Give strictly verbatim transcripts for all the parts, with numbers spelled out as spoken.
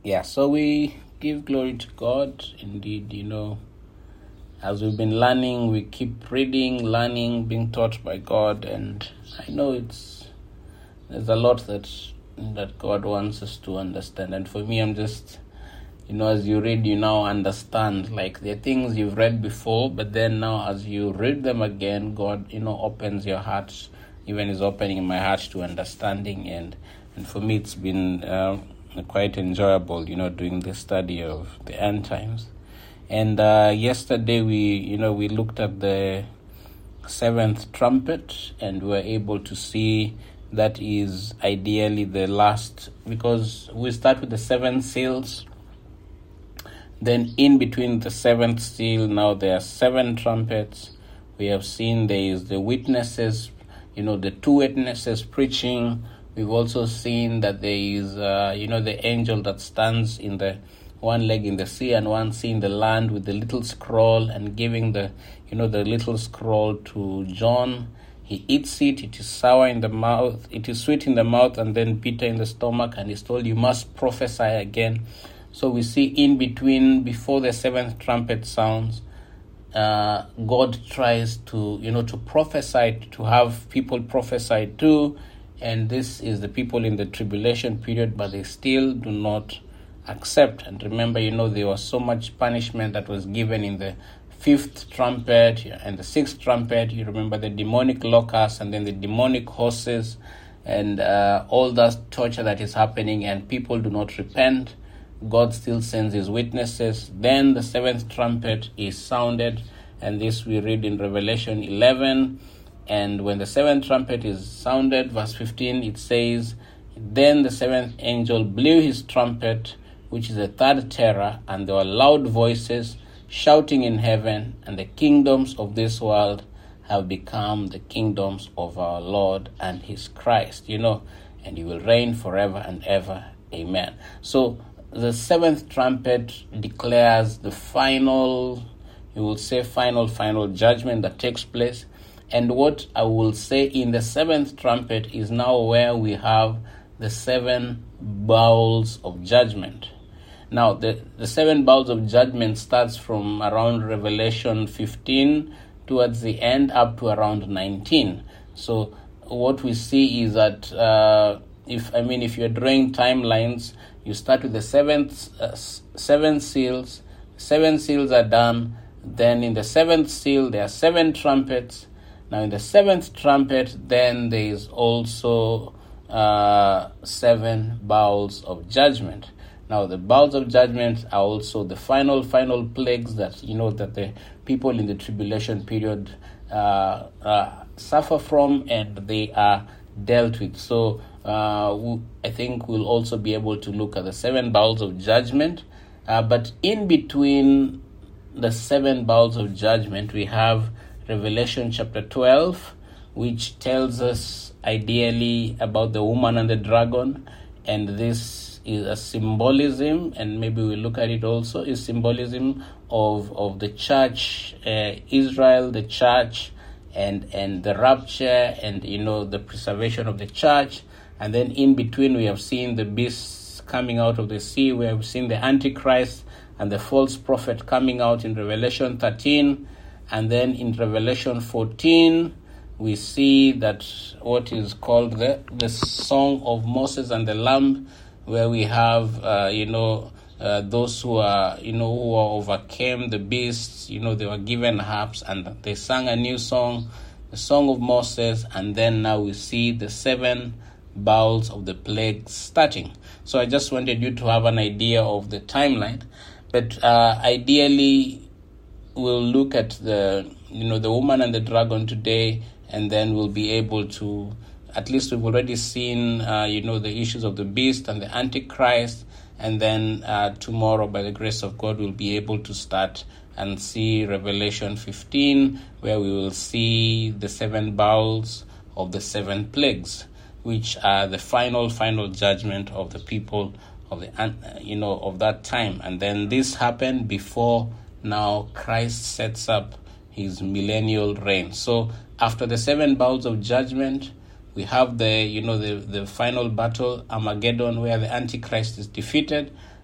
Yeah, so we give glory to God. Indeed, you know, as we've been learning, we keep reading, learning, being taught by God, and I know it's there's a lot that that God wants us to understand. And for me, I'm just, you know, as you read, you now understand. Like, there are things you've read before, but then now as you read them again, God, you know, opens your heart, even is opening my heart to understanding. And and for me, it's been uh, quite enjoyable, you know, doing the study of the end times. And uh, yesterday we, you know, we looked at the seventh trumpet, and we were able to see that is ideally the last, because we start with the seven seals. Then in between the seventh seal, now there are seven trumpets. We have seen there is the witnesses, you know, the two witnesses preaching. We've also seen that there is, uh, you know, the angel that stands in the one leg in the sea and one sea in the land with the little scroll, and giving the, you know, the little scroll to John. He eats it, it is sour in the mouth, it is sweet in the mouth and then bitter in the stomach, and he's told, you must prophesy again. So we see in between, before the seventh trumpet sounds, uh, God tries to, you know, to prophesy, to have people prophesy too, and this is the people in the tribulation period, but they still do not accept. And remember, you know, there was so much punishment that was given in the fifth trumpet and the sixth trumpet. You remember the demonic locusts and then the demonic horses and uh, all that torture that is happening, and people do not repent. God still sends his witnesses. Then the seventh trumpet is sounded, and this we read in Revelation eleven. And when the seventh trumpet is sounded, verse fifteen, it says, then the seventh angel blew his trumpet, which is the third terror, and there were loud voices shouting in heaven, and the kingdoms of this world have become the kingdoms of our Lord and his Christ, you know, and he will reign forever and ever. Amen. So the seventh trumpet declares the final, you will say final, final judgment that takes place. And what I will say in the seventh trumpet is now where we have the seven bowls of judgment. Now, the, the seven bowls of judgment starts from around Revelation fifteen towards the end up to around nineteen. So what we see is that, uh, if I mean, if you're drawing timelines, you start with the seventh, uh, seven seals. Seven seals are done. Then in the seventh seal, there are seven trumpets. Now in the seventh trumpet, then there is also uh, seven bowls of judgment. Now, the bowls of judgment are also the final, final plagues that, you know, that the people in the tribulation period uh, uh, suffer from, and they are dealt with. So, uh, we, I think we'll also be able to look at the seven bowls of judgment. Uh, but in between the seven bowls of judgment, we have Revelation chapter twelve, which tells us ideally about the woman and the dragon, and this is a symbolism, and maybe we'll look at it also, is symbolism of of the church, uh, Israel, the church, and and the rapture, and, you know, the preservation of the church. And then in between we have seen the beasts coming out of the sea. We have seen the Antichrist and the false prophet coming out in Revelation thirteen. And then in Revelation fourteen, we see that what is called the, the Song of Moses and the Lamb, where we have, uh, you know, uh, those who are, you know, who overcame the beasts, you know, they were given harps and they sang a new song, the Song of Moses, and then now we see the seven bowls of the plagues starting. So I just wanted you to have an idea of the timeline, but uh, ideally we'll look at the, you know, the woman and the dragon today, and then we'll be able to, at least we've already seen, uh, you know, the issues of the beast and the Antichrist. And then uh, tomorrow, by the grace of God, we'll be able to start and see Revelation fifteen, where we will see the seven bowls of the seven plagues, which are the final, final judgment of the people of the, you know, of that time. And then this happened before now Christ sets up his millennial reign. So after the seven bowls of judgment, we have the, you know, the, the final battle, Armageddon, where the Antichrist is defeated.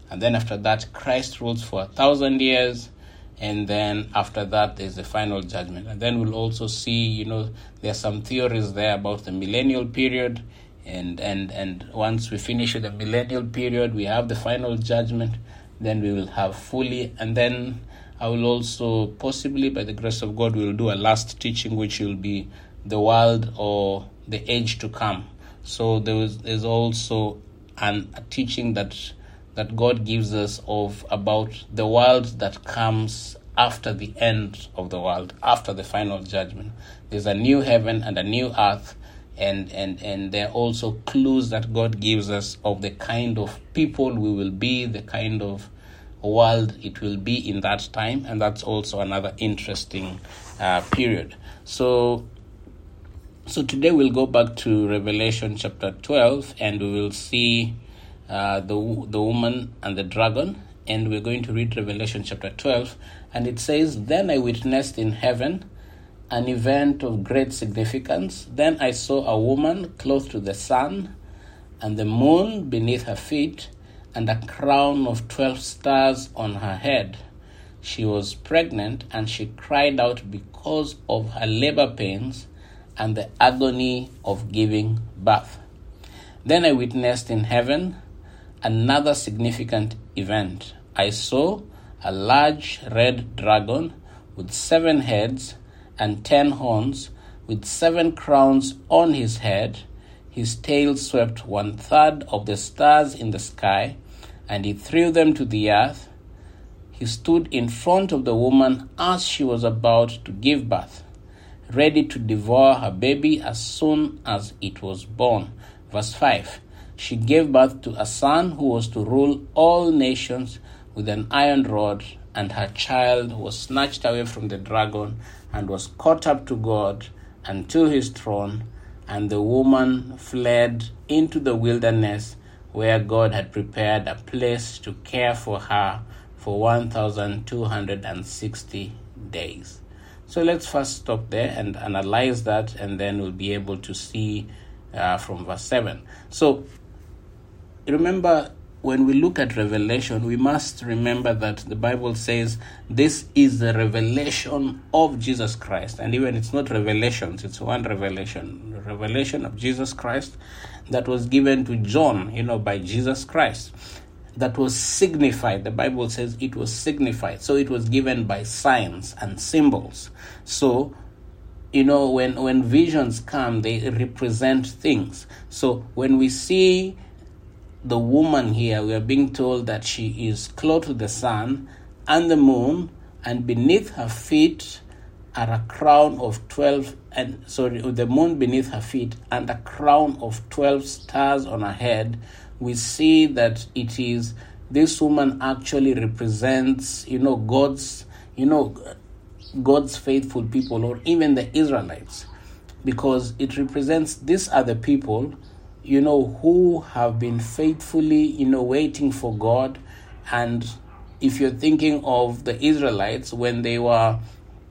And then after that, Christ rules for a thousand years. And then after that, there's the final judgment. And then we'll also see, you know, there are some theories there about the millennial period. And, and, and once we finish with the millennial period, we have the final judgment. Then we will have fully. And then I will also, possibly by the grace of God, we will do a last teaching, which will be the world or the age to come. So there is there's also an, a teaching that that God gives us of about the world that comes after the end of the world, after the final judgment. There's a new heaven and a new earth, and, and, and there are also clues that God gives us of the kind of people we will be, the kind of world it will be in that time, and that's also another interesting uh, period. So, so today we'll go back to Revelation chapter twelve, and we will see Uh, the the woman and the dragon, and we're going to read Revelation chapter twelve, and it says, "Then I witnessed in heaven an event of great significance. Then I saw a woman clothed to the sun, and the moon beneath her feet, and a crown of twelve stars on her head. She was pregnant, and she cried out because of her labor pains and the agony of giving birth. Then I witnessed in heaven another significant event. I saw a large red dragon with seven heads and ten horns, with seven crowns on his head. His tail swept one third of the stars in the sky, and he threw them to the earth. He stood in front of the woman as she was about to give birth, ready to devour her baby as soon as it was born." Verse five. "She gave birth to a son who was to rule all nations with an iron rod, and her child was snatched away from the dragon and was caught up to God and to his throne. And the woman fled into the wilderness, where God had prepared a place to care for her for one thousand two hundred sixty days." So let's first stop there and analyze that, and then we'll be able to see uh, from verse seven. So remember, when we look at Revelation, we must remember that the Bible says this is the revelation of Jesus Christ. And even it's not revelations, it's one revelation. The revelation of Jesus Christ that was given to John, you know, by Jesus Christ. That was signified. The Bible says it was signified. So it was given by signs and symbols. So, you know, when, when visions come, they represent things. So when we see the woman here, we are being told that she is clothed with the sun and the moon, and beneath her feet are a crown of twelve, and sorry, the moon beneath her feet and a crown of twelve stars on her head. We see that it is, this woman actually represents, you know, God's, you know, God's faithful people, or even the Israelites, because it represents, these are the people, you know, who have been faithfully, you know, waiting for God. And if you're thinking of the Israelites, when they were,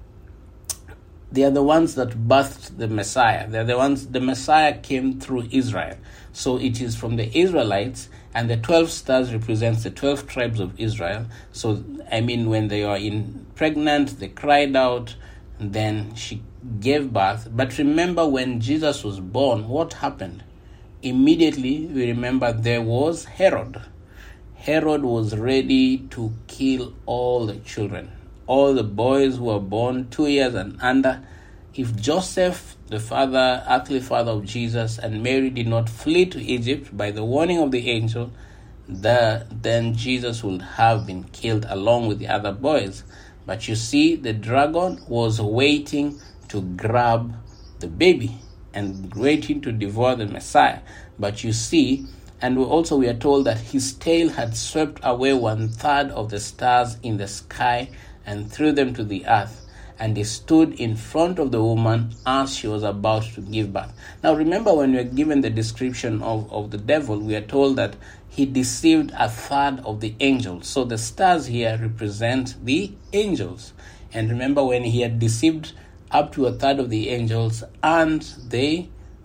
they are the ones that birthed the Messiah. They're the ones, the Messiah came through Israel. So it is from the Israelites, and the twelve stars represents the twelve tribes of Israel. So, I mean, when they are in pregnant, they cried out, and then she gave birth. But remember, when Jesus was born, what happened? Immediately, we remember there was Herod. Herod was ready to kill all the children, all the boys who were born two years and under. If Joseph, the father, earthly father of Jesus, and Mary did not flee to Egypt by the warning of the angel, the, then Jesus would have been killed along with the other boys. But you see, the dragon was waiting to grab the baby and waiting to devour the Messiah. But you see, and we also we are told that his tail had swept away one third of the stars in the sky and threw them to the earth. And he stood in front of the woman as she was about to give birth. Now remember, when we are given the description of, of the devil, we are told that he deceived a third of the angels. So the stars here represent the angels. And remember, when he had deceived up to a third of the angels, and they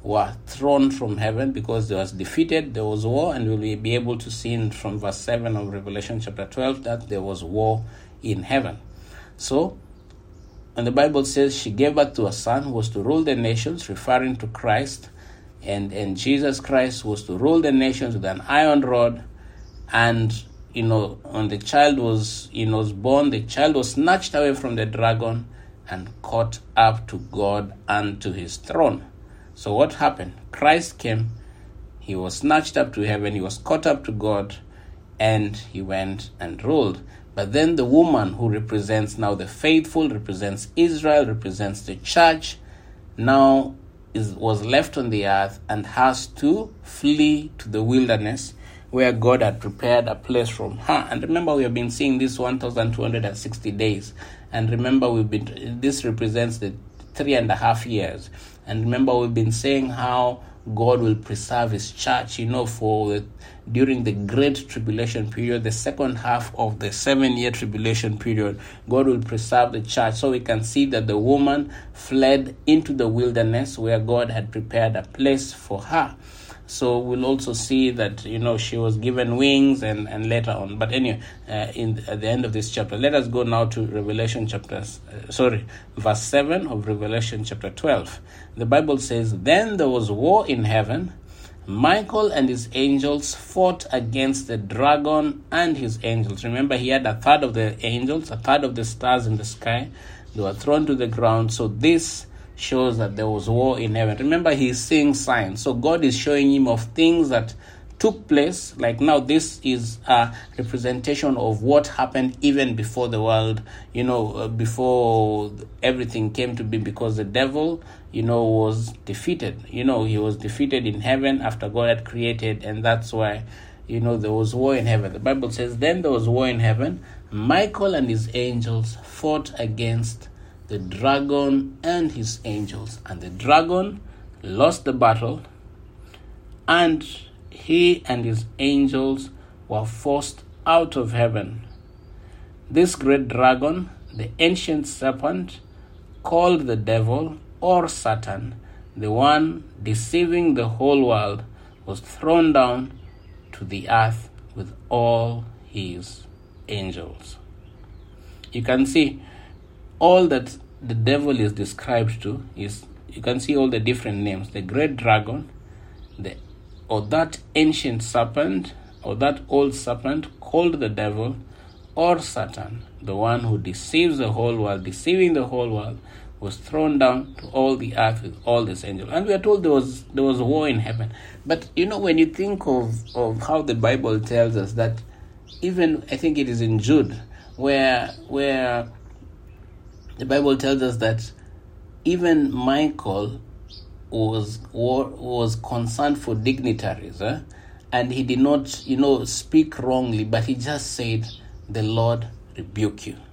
were thrown from heaven because they was defeated, there was war, and we'll be able to see in, from verse seven of Revelation chapter twelve that there was war in heaven. So, and the Bible says she gave birth to a son who was to rule the nations, referring to Christ, and, and Jesus Christ was to rule the nations with an iron rod. And, you know, when the child was, you know, was born, the child was snatched away from the dragon and caught up to God and to his throne. So what happened? Christ came, he was snatched up to heaven, he was caught up to God, and he went and ruled. But then the woman who represents now the faithful, represents Israel, represents the church, now is was left on the earth and has to flee to the wilderness where God had prepared a place from her. And remember, we have been seeing this one thousand two hundred sixty days. And remember, we've been this represents the three and a half years. And remember, we've been saying how God will preserve his church, you know, for the, during the great tribulation period, the second half of the seven-year tribulation period, God will preserve the church. So we can see that the woman fled into the wilderness where God had prepared a place for her. So we'll also see that, you know, she was given wings and, and later on. But anyway, uh, in at the end of this chapter, let us go now to Revelation chapter, uh, sorry, verse seven of Revelation chapter twelve. The Bible says, "Then there was war in heaven. Michael and his angels fought against the dragon and his angels." Remember, he had a third of the angels, a third of the stars in the sky. They were thrown to the ground. So this shows that there was war in heaven. Remember, he's seeing signs. So God is showing him of things that took place. Like now, this is a representation of what happened even before the world, you know, uh, before everything came to be, because the devil, you know, was defeated. You know, he was defeated in heaven after God had created, and that's why, you know, there was war in heaven. The Bible says, "Then there was war in heaven. Michael and his angels fought against the dragon and his angels, and the dragon lost the battle, and he and his angels were forced out of heaven. This great dragon, the ancient serpent, called the devil or Satan, the one deceiving the whole world, was thrown down to the earth with all his angels." You can see all that the devil is described to is, you can see all the different names: the great dragon, the or that ancient serpent, or that old serpent called the devil or Satan, the one who deceives the whole world, deceiving the whole world, was thrown down to all the earth with all these angels. And we are told there was there was war in heaven. But you know, when you think of, of how the Bible tells us that, even I think it is in Jude, where where the Bible tells us that even Michael was was concerned for dignitaries, eh? And he did not, you know, speak wrongly, but he just said, "The Lord rebuke you.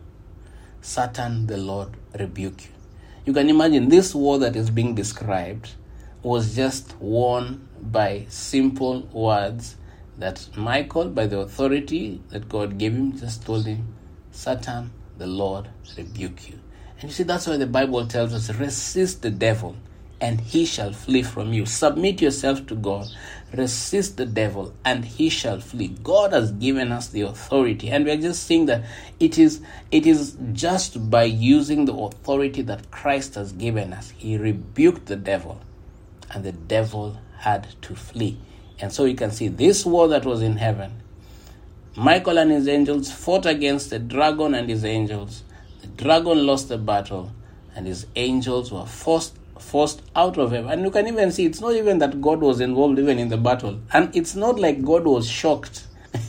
Satan, the Lord rebuke you." You can imagine this war that is being described was just won by simple words that Michael, by the authority that God gave him, just told him, "Satan, the Lord rebuke you." And you see, that's why the Bible tells us, resist the devil and he shall flee from you. Submit yourself to God. Resist the devil and he shall flee. God has given us the authority, and we are just seeing that it is it is just by using the authority that Christ has given us. He rebuked the devil and the devil had to flee. And so you can see this war that was in heaven. Michael and his angels fought against the dragon and his angels. The dragon lost the battle and his angels were forced forced out of heaven. And you can even see it's not even that God was involved even in the battle. And it's not like God was shocked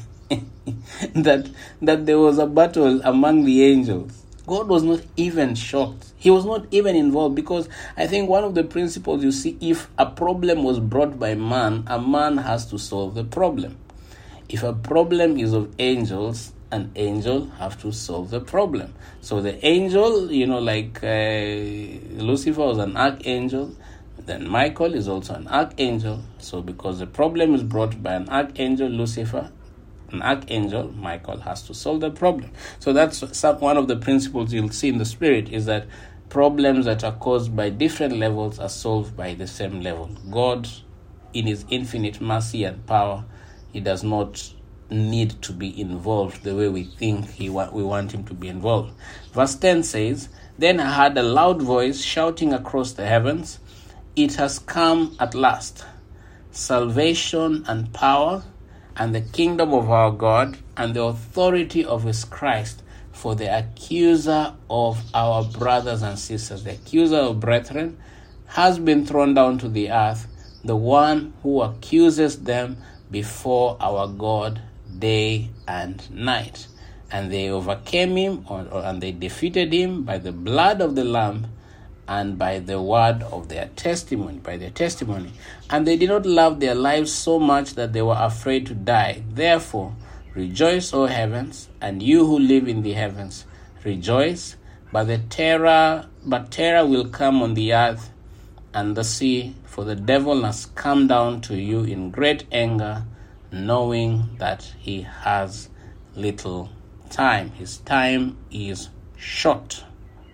that that there was a battle among the angels. God was not even shocked. He was not even involved, because I think one of the principles you see, if a problem was brought by man, a man has to solve the problem. If a problem is of angels, an angel have to solve the problem. So the angel, you know, like uh, Lucifer was an archangel, then Michael is also an archangel. So because the problem is brought by an archangel, Lucifer, an archangel, Michael has to solve the problem. So that's some, one of the principles you'll see in the spirit, is that problems that are caused by different levels are solved by the same level. God, in his infinite mercy and power, he does not need to be involved the way we think he wa- we want him to be involved. Verse ten says, "Then I heard a loud voice shouting across the heavens, 'It has come at last, salvation and power and the kingdom of our God and the authority of his Christ, for the accuser of our brothers and sisters,' the accuser of brethren, has been thrown down to the earth, the one who accuses them before our God day and night. And they overcame him, or, or, and they defeated him by the blood of the Lamb and by the word of their testimony, by their testimony. And they did not love their lives so much that they were afraid to die. Therefore, rejoice, O heavens, and you who live in the heavens, rejoice. But the terror, but terror will come on the earth and the sea, for the devil has come down to you in great anger, knowing that he has little time. His time is short."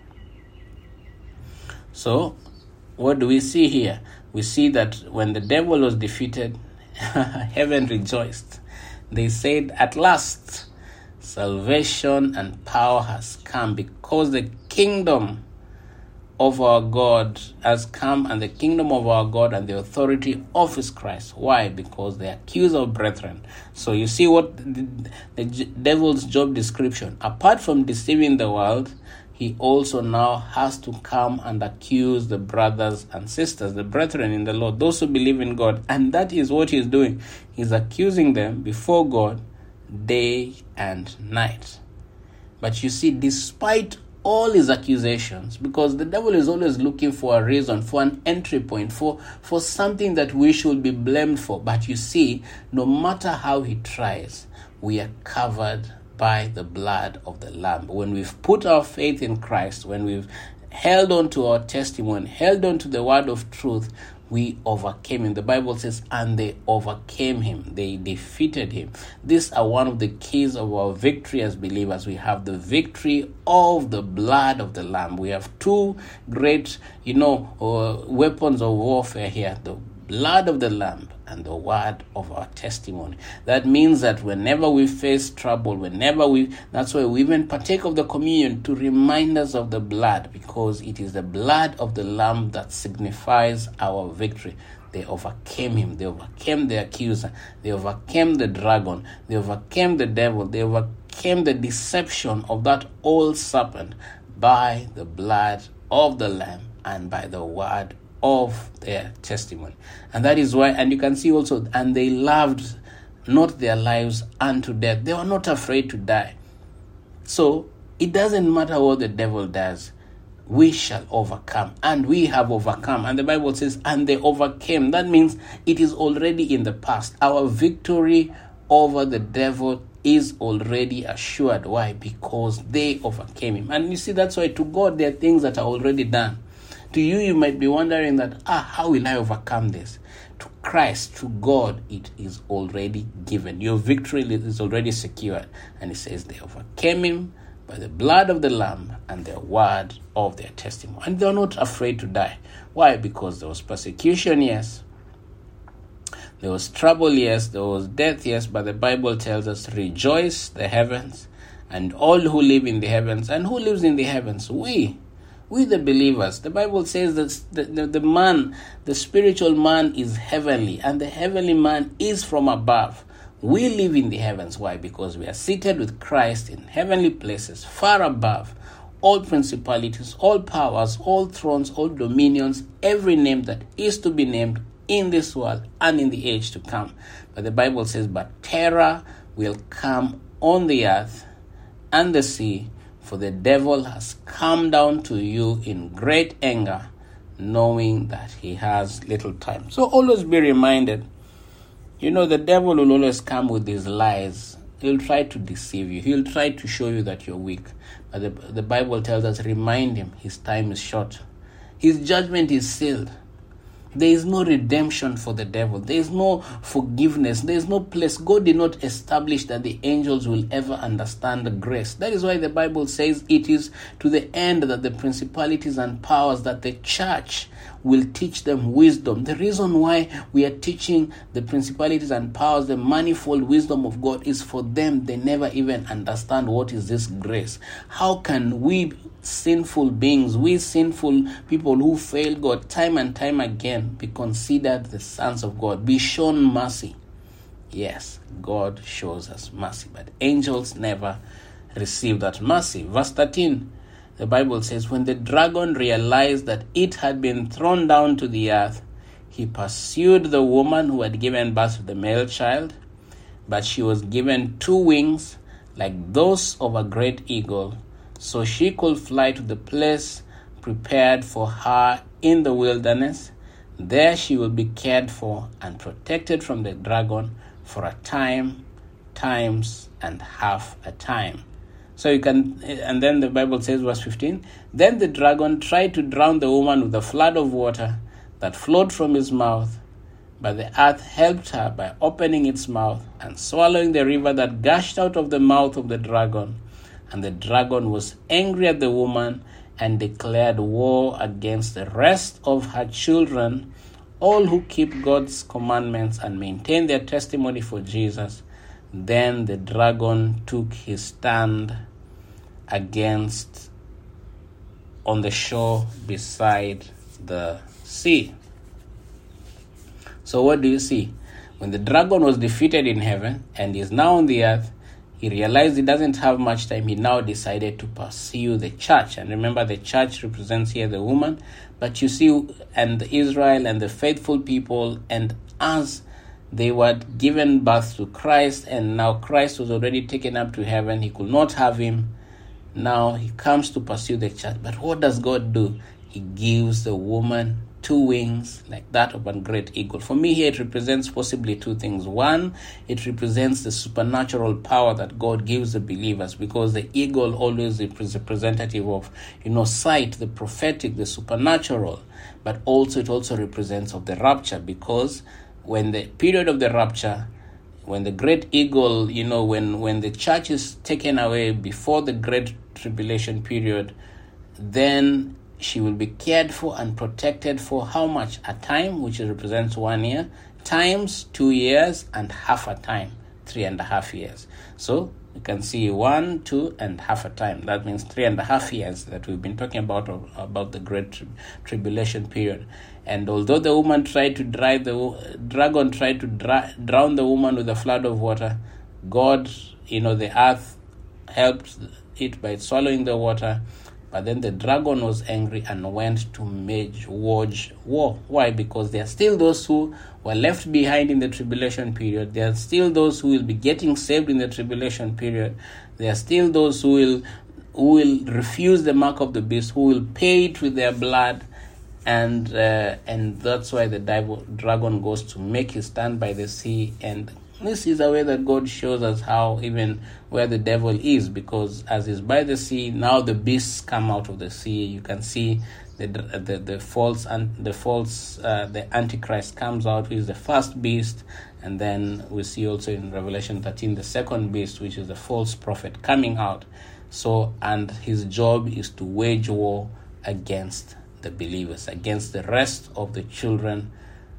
So, what do we see here? We see that when the devil was defeated, heaven rejoiced. They said, "At last, salvation and power has come, because the kingdom of our God has come, and the kingdom of our God and the authority of his Christ." Why? Because they accuse of brethren. So you see what the, the devil's job description, apart from deceiving the world, he also now has to come and accuse the brothers and sisters, the brethren in the Lord, those who believe in God. And that is what he's doing. He's accusing them before God day and night. But you see, despite all his accusations, because the devil is always looking for a reason, for an entry point, for, for something that we should be blamed for. But you see, no matter how he tries, we are covered by the blood of the Lamb. When we've put our faith in Christ, when we've held on to our testimony, held on to the word of truth, we overcame him. The Bible says, and they overcame him. They defeated him. These are one of the keys of our victory as believers. We have the victory of the blood of the Lamb. We have two great, you know, uh, weapons of warfare here. The blood of the Lamb and the word of our testimony. That means that whenever we face trouble, whenever we, that's why we even partake of the communion, to remind us of the blood, because it is the blood of the Lamb that signifies our victory. They overcame him. They overcame the accuser. They overcame the dragon. They overcame the devil. They overcame the deception of that old serpent by the blood of the Lamb and by the word of their testimony. And that is why, and you can see also, and they loved not their lives unto death. They were not afraid to die. So it doesn't matter what the devil does, we shall overcome, and we have overcome. And the Bible says, and they overcame. That means it is already in the past. Our victory over the devil is already assured. Why? Because they overcame him. And you see, that's why to God there are things that are already done. To you, you might be wondering that, ah, how will I overcome this? To Christ, to God, it is already given. Your victory is already secured. And it says they overcame him by the blood of the Lamb and the word of their testimony. And they're not afraid to die. Why? Because there was persecution, yes. There was trouble, yes. There was death, yes. But the Bible tells us, rejoice the heavens and all who live in the heavens. And who lives in the heavens? We. We the believers. The Bible says that the, the, the man, the spiritual man is heavenly, and the heavenly man is from above. We live in the heavens. Why? Because we are seated with Christ in heavenly places, far above all principalities, all powers, all thrones, all dominions, every name that is to be named in this world and in the age to come. But the Bible says, but terror will come on the earth and the sea, for the devil has come down to you in great anger, knowing that he has little time. So always be reminded, you know, the devil will always come with his lies. He'll try to deceive you. He'll try to show you that you're weak. But the, the Bible tells us, remind him his time is short. His judgment is sealed. There is no redemption for the devil. There is no forgiveness. There is no place. God did not establish that the angels will ever understand the grace. That is why the Bible says it is to the end that the principalities and powers, that the church will teach them wisdom. The reason why we are teaching the principalities and powers the manifold wisdom of God is for them. They never even understand what is this grace. How can we sinful beings, we sinful people who fail God time and time again, be considered the sons of God, be shown mercy? Yes, God shows us mercy, but angels never receive that mercy. Verse thirteen, the Bible says, when the dragon realized that it had been thrown down to the earth, he pursued the woman who had given birth to the male child, but she was given two wings like those of a great eagle, so she could fly to the place prepared for her in the wilderness. There she will be cared for and protected from the dragon for a time, times, and half a time. So you can, and then the Bible says, verse fifteen, then the dragon tried to drown the woman with a flood of water that flowed from his mouth, but the earth helped her by opening its mouth and swallowing the river that gushed out of the mouth of the dragon. And the dragon was angry at the woman and declared war against the rest of her children, all who keep God's commandments and maintain their testimony for Jesus. Then the dragon took his stand against on the shore beside the sea. So what do you see? When the dragon was defeated in heaven and is now on the earth, he realized he doesn't have much time. He now decided to pursue the church. And remember, the church represents here the woman. But you see, and Israel and the faithful people, and as they were given birth to Christ, and now Christ was already taken up to heaven, he could not have him. Now he comes to pursue the church. But what does God do? He gives the woman two wings like that of a great eagle. For me here, it represents possibly two things. One, it represents the supernatural power that God gives the believers, because the eagle always is representative of, you know, sight, the prophetic, the supernatural. But also it also represents of the rapture, because when the period of the rapture, when the great eagle, you know, when, when the church is taken away before the great tribulation period, then she will be cared for and protected for how much? A time, which represents one year, times two years, and half a time, three and a half years. So you can see one, two, and half a time. That means three and a half years that we've been talking about, about the great tri- tribulation period. And although the woman tried to drive the dragon tried to dry, drown the woman with a flood of water, God, you know, the earth helped it by swallowing the water. But then the dragon was angry and went to wage war. Why? Because there are still those who were left behind in the tribulation period. There are still those who will be getting saved in the tribulation period. There are still those who will who will refuse the mark of the beast, who will pay it with their blood. And uh, and that's why the devil, dragon goes to make his stand by the sea. And this is a way that God shows us how even where the devil is, because as he's by the sea, now the beasts come out of the sea. You can see the the, the false and the false uh, the Antichrist comes out, who is the first beast, and then we see also in Revelation thirteen the second beast, which is the false prophet, coming out. So, and his job is to wage war against the believers, against the rest of the children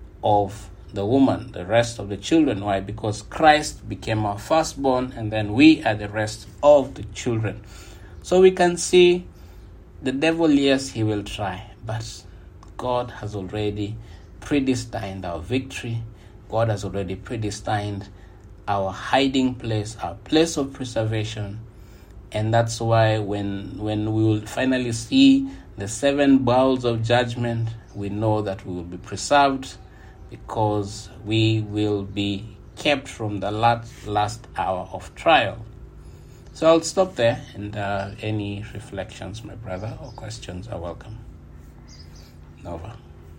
of the woman, the rest of the children. Why? Because Christ became our firstborn, and then we are the rest of the children. So we can see the devil, yes, he will try, but God has already predestined our victory. God has already predestined our hiding place, our place of preservation. And that's why when when we will finally see the seven bowls of judgment, we know that we will be preserved, because we will be kept from the last, last hour of trial. So I'll stop there, and uh, any reflections, my brother, or questions are welcome. Nova.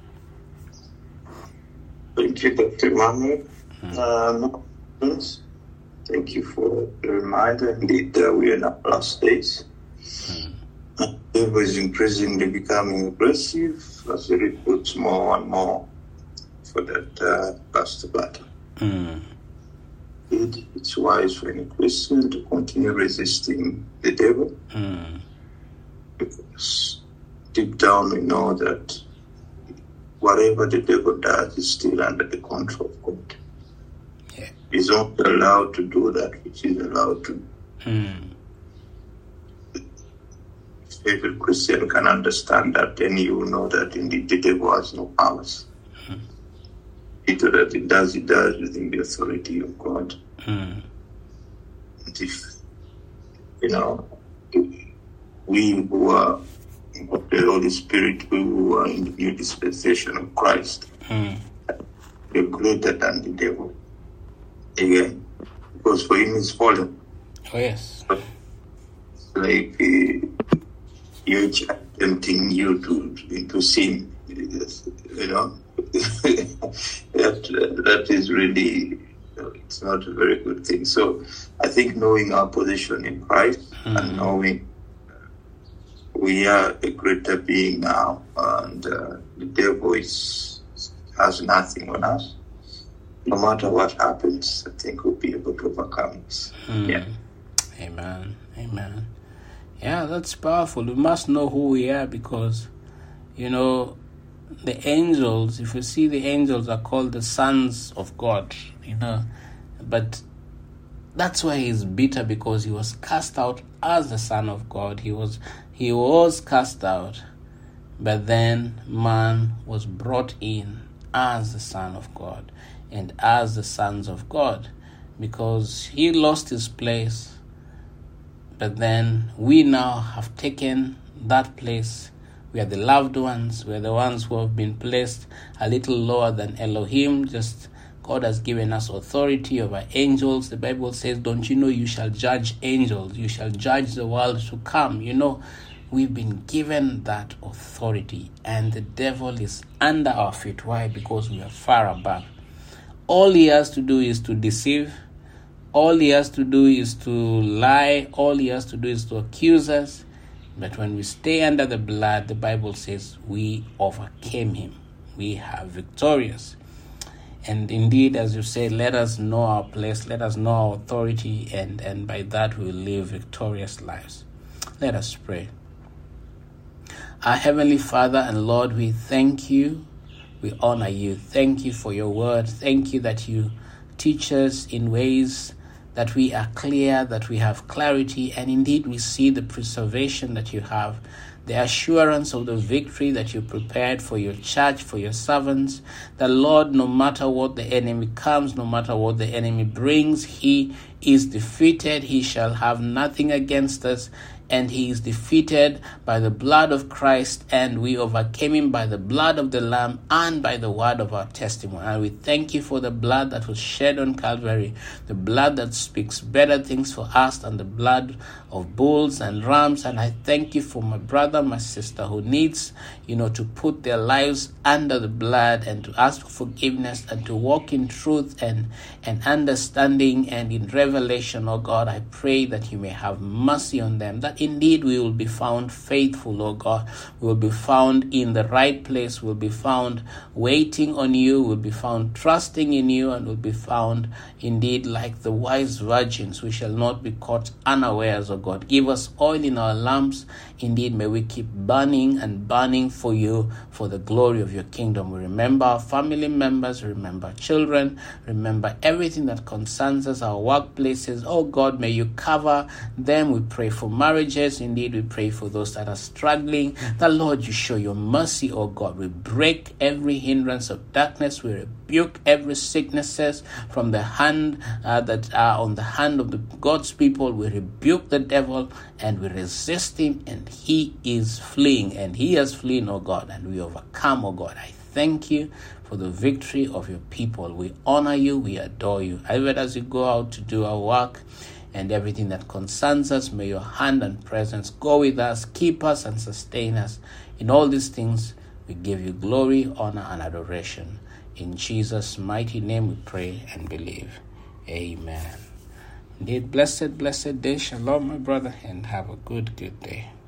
Thank you, Doctor Emmanuel. Mm. Um, thank you for the reminder. Indeed, uh, we are in our last days. Mm. The devil is increasingly becoming aggressive as he recruits more and more for that uh, past battle. Mm. It, it's wise for any Christian to continue resisting the devil. Mm. Because deep down we know that whatever the devil does is still under the control of God. Yeah. He's not allowed to do that which he's allowed to. Mm. If every Christian can understand that, then you will know that indeed the devil has no powers. Mm. It that it does, it does within the authority of God. Mm. And if, you know, we who are of the Holy Spirit, we who are in the new dispensation of Christ, Mm. we're greater than the devil. Again, because for him is fallen. Oh, yes. But like uh, you're tempting you to into sin, you know. that that is really, it's not a very good thing. So I think knowing our position in Christ mm. and knowing we are a greater being now, and uh, the devil is, has nothing on us. No matter what happens, I think we'll be able to overcome this. Mm. Yeah. Amen. Amen. Yeah, that's powerful. We must know who we are because, you know, the angels, if you see, the angels are called the sons of God, you know, but that's why he's bitter, because he was cast out as the son of God. He was he was cast out, but then man was brought in as the son of God and as the sons of God, because he lost his place, but then we now have taken that place. We are the loved ones. We are the ones who have been placed a little lower than Elohim. Just God has given us authority over angels. The Bible says, don't you know you shall judge angels? You shall judge the world to come. You know, we've been given that authority, and the devil is under our feet. Why? Because we are far above. All he has to do is to deceive. All he has to do is to lie. All he has to do is to accuse us. But when we stay under the blood, the Bible says we overcame him. We are victorious. And indeed, as you say, let us know our place, let us know our authority, and, and by that we will live victorious lives. Let us pray. Our Heavenly Father and Lord, we thank you. We honor you. Thank you for your word. Thank you that you teach us in ways that we are clear, that we have clarity, and indeed we see the preservation that you have, the assurance of the victory that you prepared for your church, for your servants. That, Lord, no matter what the enemy comes, no matter what the enemy brings, he is defeated. He shall have nothing against us, and he is defeated by the blood of Christ, and we overcame him by the blood of the Lamb and by the word of our testimony. And we thank you for the blood that was shed on Calvary, the blood that speaks better things for us than the blood of bulls and rams. And I thank you for my brother, my sister who needs, you know, to put their lives under the blood and to ask for forgiveness and to walk in truth and, and understanding and in revelation. Oh God, I pray that you may have mercy on them, that indeed we will be found faithful, oh God. We will be found in the right place. We will be found waiting on you. We will be found trusting in you, and will be found indeed like the wise virgins. We shall not be caught unawares, oh God. Give us oil in our lamps. Indeed, may we keep burning and burning for you, for the glory of your kingdom. We remember our family members, remember children, remember everything that concerns us, our workplaces. Oh God, may you cover them. We pray for marriages. Indeed, we pray for those that are struggling. The Lord, you show your mercy, oh God. We break every hindrance of darkness. We rebuke every sicknesses from the hand uh, that are on the hand of the God's people. We rebuke the devil and we resist him, and he is fleeing, and he has fleeing, oh God, and we overcome, oh God. I thank you for the victory of your people. We honor you, we adore you. Even as you go out to do our work and everything that concerns us, may your hand and presence go with us, keep us and sustain us. In all these things, we give you glory, honor, and adoration. In Jesus' mighty name we pray and believe. Amen. Indeed, blessed, blessed day. Shalom, my brother, and have a good, good day.